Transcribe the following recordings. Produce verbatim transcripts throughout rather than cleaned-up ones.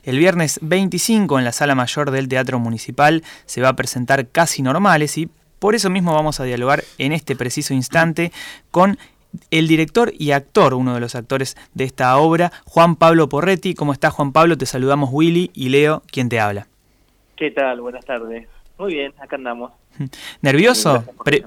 El viernes veinticinco en la Sala Mayor del Teatro Municipal se va a presentar Casi Normales y por eso mismo vamos a dialogar en este preciso instante con el director y actor, uno de los actores de esta obra, Juan Pablo Porretti. ¿Cómo estás, Juan Pablo? Te saludamos Willy y Leo, quien te habla. ¿Qué tal? Buenas tardes. Muy bien, acá andamos. ¿Nervioso? Pre-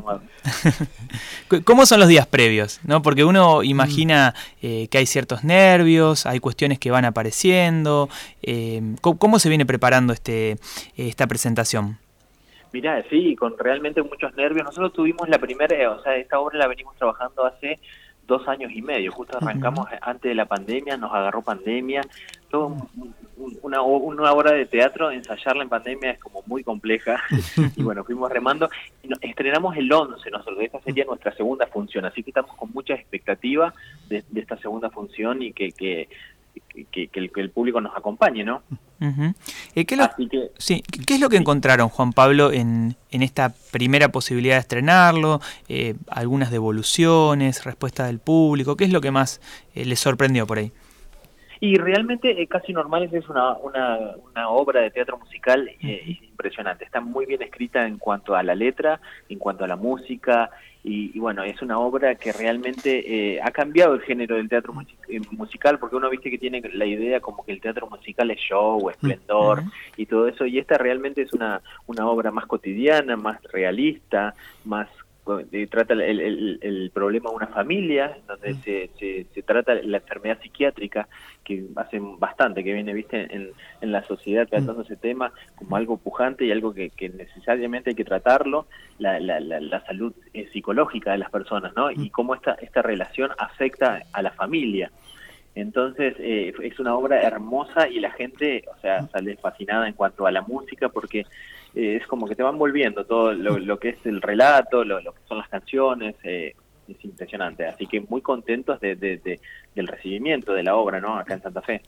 ¿Cómo son los días previos? ¿No? Porque uno imagina eh, que hay ciertos nervios, hay cuestiones que van apareciendo. Eh, ¿cómo, ¿Cómo se viene preparando este esta presentación? Mirá, sí, con realmente muchos nervios. Nosotros tuvimos la primera, o sea, esta obra la venimos trabajando hace dos años y medio. Justo arrancamos uh-huh. antes de la pandemia, nos agarró pandemia. Todo un, un, una, una obra de teatro, ensayarla en pandemia es como muy compleja. Y bueno, fuimos remando. Y nos, estrenamos el once nosotros. Esta sería nuestra segunda función. Así que estamos con mucha expectativa de, de esta segunda función y que... que Que, que, el, que el público nos acompañe, ¿no? Uh-huh. eh, ¿qué, lo, Así que, sí, ¿Qué es lo que sí. encontraron, Juan Pablo, en, en esta primera posibilidad de estrenarlo? Eh, ¿Algunas devoluciones, respuesta del público? ¿Qué es lo que más eh, les sorprendió por ahí? Y realmente eh, Casi Normales es una, una, una obra de teatro musical eh, impresionante. Está muy bien escrita en cuanto a la letra, en cuanto a la música, y, y bueno, es una obra que realmente eh, ha cambiado el género del teatro music eh, musical, porque uno viste que tiene la idea como que el teatro musical es show, esplendor, uh-huh. y todo eso, y esta realmente es una, una obra más cotidiana, más realista, más... Eh, trata el, el, el problema de una familia, donde mm. se, se, se trata la enfermedad psiquiátrica, que hace bastante, que viene viste en, en la sociedad tratando mm. ese tema como algo pujante y algo que, que necesariamente hay que tratarlo, la, la, la, la salud eh, psicológica de las personas, ¿no? Mm. Y cómo esta, esta relación afecta a la familia. Entonces eh, es una obra hermosa y la gente, o sea, sale fascinada en cuanto a la música porque eh, es como que te van volviendo todo lo, lo que es el relato, lo, lo que son las canciones, eh, es impresionante. Así que muy contentos de, de, de, del recibimiento de la obra, ¿no? Acá en Santa Fe.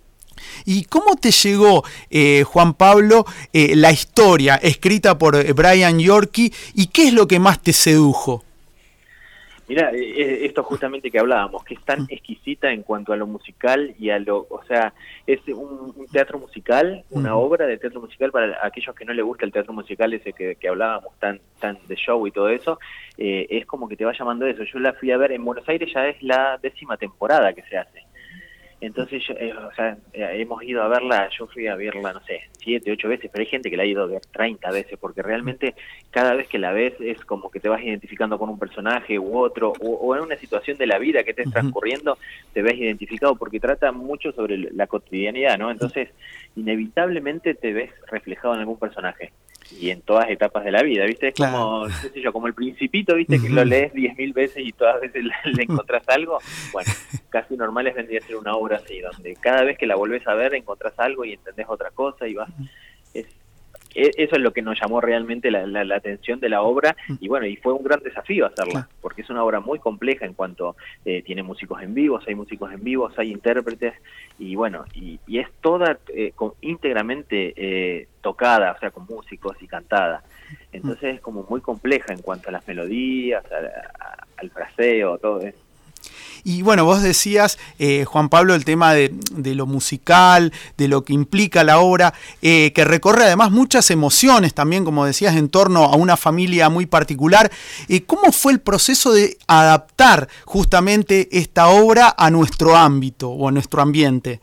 ¿Y cómo te llegó, eh, Juan Pablo, eh, la historia escrita por Brian Yorkey y qué es lo que más te sedujo? Mira, esto justamente que hablábamos, que es tan exquisita en cuanto a lo musical y a lo, o sea, es un, un teatro musical, una uh-huh. obra de teatro musical para aquellos que no les gusta el teatro musical ese que, que hablábamos tan tan de show y todo eso, eh, es como que te va llamando eso. Yo la fui a ver en Buenos Aires, ya es la décima temporada que se hace. Entonces, yo, eh, o sea, eh, hemos ido a verla, yo fui a verla, no sé, siete, ocho veces, pero hay gente que la ha ido a ver treinta veces, porque realmente cada vez que la ves es como que te vas identificando con un personaje u otro, o, o en una situación de la vida que estés transcurriendo, te ves identificado, porque trata mucho sobre la cotidianidad, ¿no? Entonces, inevitablemente te ves reflejado en algún personaje. Y en todas etapas de la vida, ¿viste? Es claro. como, qué sé yo, como el Principito, ¿viste? Que lo lees diez mil veces y todas veces le, le encontrás algo. Bueno, Casi Normales vendría a ser una obra así, donde cada vez que la volvés a ver encontrás algo y entendés otra cosa y vas... Es, eso es lo que nos llamó realmente la, la, la atención de la obra y bueno, y fue un gran desafío hacerla, porque es una obra muy compleja en cuanto eh, tiene músicos en vivos, hay músicos en vivos, hay intérpretes y bueno, y, y es toda eh, con, íntegramente eh, tocada, o sea, con músicos y cantada. Entonces es como muy compleja en cuanto a las melodías, a, a, al fraseo, todo eso. Y bueno, vos decías, eh, Juan Pablo, el tema de, de lo musical, de lo que implica la obra, eh, que recorre además muchas emociones también, como decías, en torno a una familia muy particular. Eh, ¿Cómo fue el proceso de adaptar justamente esta obra a nuestro ámbito o a nuestro ambiente?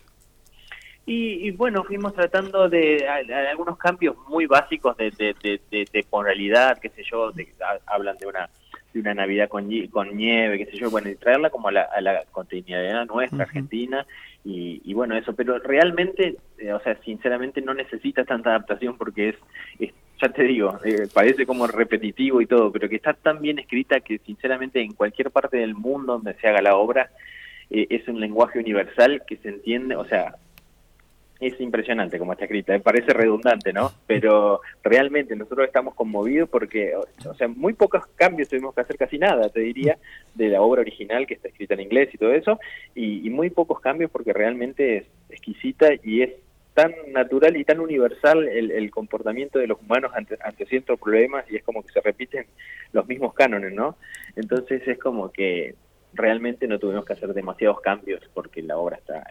Y, y bueno, fuimos tratando de, de, de algunos cambios muy básicos de, de, de, de temporalidad, qué sé yo, de, hablan de una... de una Navidad con, con nieve, qué sé yo, bueno, y traerla como a la, a la cotidianidad nuestra, uh-huh. argentina, y, y bueno, eso, pero realmente, eh, o sea, sinceramente no necesita tanta adaptación porque es, es ya te digo, eh, parece como repetitivo y todo, pero que está tan bien escrita que sinceramente en cualquier parte del mundo donde se haga la obra, eh, es un lenguaje universal que se entiende, o sea, es impresionante como está escrita, me parece redundante, ¿no? Pero realmente nosotros estamos conmovidos porque, o sea, muy pocos cambios tuvimos que hacer, casi nada, te diría, de la obra original que está escrita en inglés y todo eso, y, y muy pocos cambios porque realmente es exquisita y es tan natural y tan universal el, el comportamiento de los humanos ante, ante ciertos problemas y es como que se repiten los mismos cánones, ¿no? Entonces es como que realmente no tuvimos que hacer demasiados cambios porque la obra está... Es,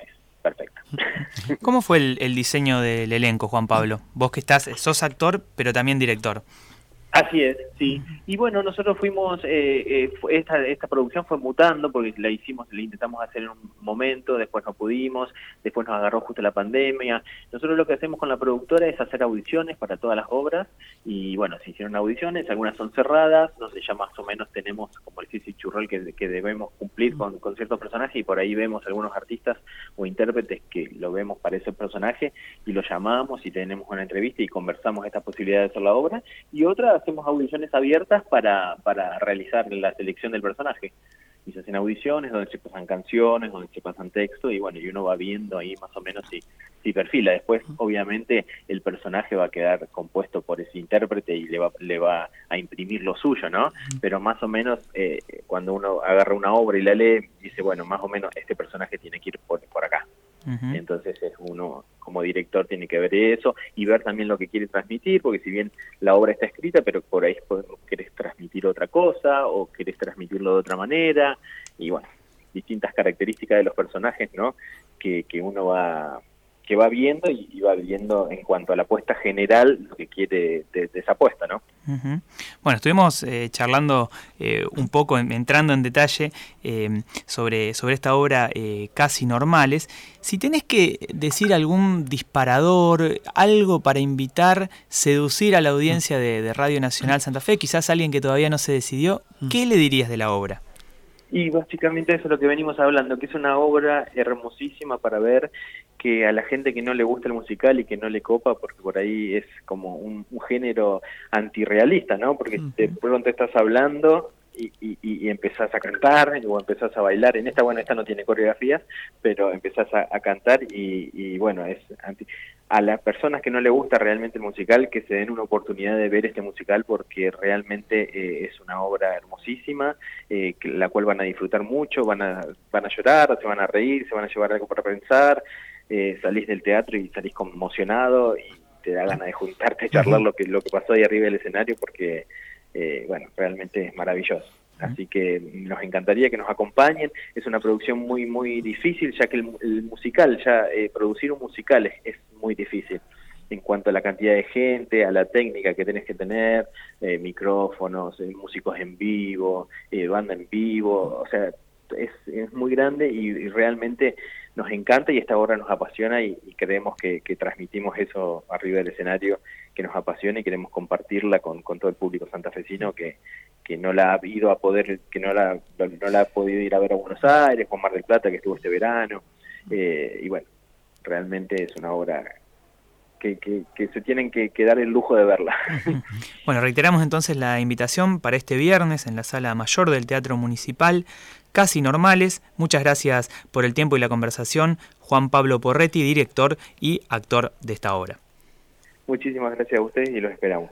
perfecta. ¿Cómo fue el, el diseño del elenco, Juan Pablo? Vos que estás, sos actor, pero también director. Así es, sí. Y bueno, nosotros fuimos, eh, eh, esta, esta producción fue mutando porque la hicimos, la intentamos hacer en un momento, después no pudimos, después nos agarró justo la pandemia. Nosotros lo que hacemos con la productora es hacer audiciones para todas las obras y bueno, se hicieron audiciones, algunas son cerradas, donde ya más o menos tenemos como el Fisi Churrol que, que debemos cumplir con, con ciertos personajes y por ahí vemos algunos artistas o intérpretes que lo vemos para ese personaje y lo llamamos y tenemos una entrevista y conversamos esta posibilidad de hacer la obra y otra hacemos audiciones abiertas para, para realizar la selección del personaje. Y se hacen audiciones donde se pasan canciones, donde se pasan texto y bueno, y uno va viendo ahí más o menos si, si perfila. Después, obviamente, el personaje va a quedar compuesto por ese intérprete y le va, le va a imprimir lo suyo, ¿no? Pero más o menos, eh, cuando uno agarra una obra y la lee, dice, bueno, más o menos este personaje tiene que ir por, por acá. Uh-huh. Entonces es uno como director tiene que ver eso y ver también lo que quiere transmitir, porque si bien la obra está escrita, pero por ahí querés transmitir otra cosa o querés transmitirlo de otra manera y bueno, distintas características de los personajes, ¿no? Que, que uno va que va viendo y, y va viendo en cuanto a la apuesta general lo que quiere de, de esa apuesta, ¿no? Uh-huh. Bueno, estuvimos eh, charlando eh, un poco, en, entrando en detalle eh, sobre, sobre esta obra eh, Casi Normales. Si tenés que decir algún disparador, algo para invitar, seducir a la audiencia de, de Radio Nacional Santa Fe, quizás alguien que todavía no se decidió, ¿qué le dirías de la obra? Y básicamente eso es lo que venimos hablando, que es una obra hermosísima para ver, que a la gente que no le gusta el musical y que no le copa, porque por ahí es como un, un género antirrealista, ¿no? Porque uh-huh. de pronto estás hablando y, y, y empezás a cantar o empezás a bailar. En esta, bueno, esta no tiene coreografías, pero empezás a, a cantar y, y bueno, es anti... a las personas que no le gusta realmente el musical, que se den una oportunidad de ver este musical porque realmente eh, es una obra hermosísima, eh, que, la cual van a disfrutar mucho, van a, van a llorar, se van a reír, se van a llevar algo para pensar, eh, salís del teatro y salís conmocionado y te da ganas de juntarte a charlar lo que, lo que pasó ahí arriba del escenario porque, eh, bueno, realmente es maravilloso. Así que nos encantaría que nos acompañen. Es una producción muy muy difícil, ya que el, el musical, ya eh, producir un musical es, es muy difícil en cuanto a la cantidad de gente, a la técnica que tenés que tener, eh, micrófonos, eh, músicos en vivo, eh, banda en vivo, o sea, es, es muy grande y, y realmente nos encanta y esta obra nos apasiona y, y creemos que, que transmitimos eso arriba del escenario, que nos apasiona y queremos compartirla con, con todo el público santafesino que que no la ha ido a poder, que no la, no la ha podido ir a ver a Buenos Aires, con Mar del Plata, que estuvo este verano, eh, y bueno, realmente es una obra que, que, que se tienen que, que dar el lujo de verla. Bueno, reiteramos entonces la invitación para este viernes en la Sala Mayor del Teatro Municipal, Casi Normales. Muchas gracias por el tiempo y la conversación, Juan Pablo Porretti, director y actor de esta obra. Muchísimas gracias a ustedes y los esperamos.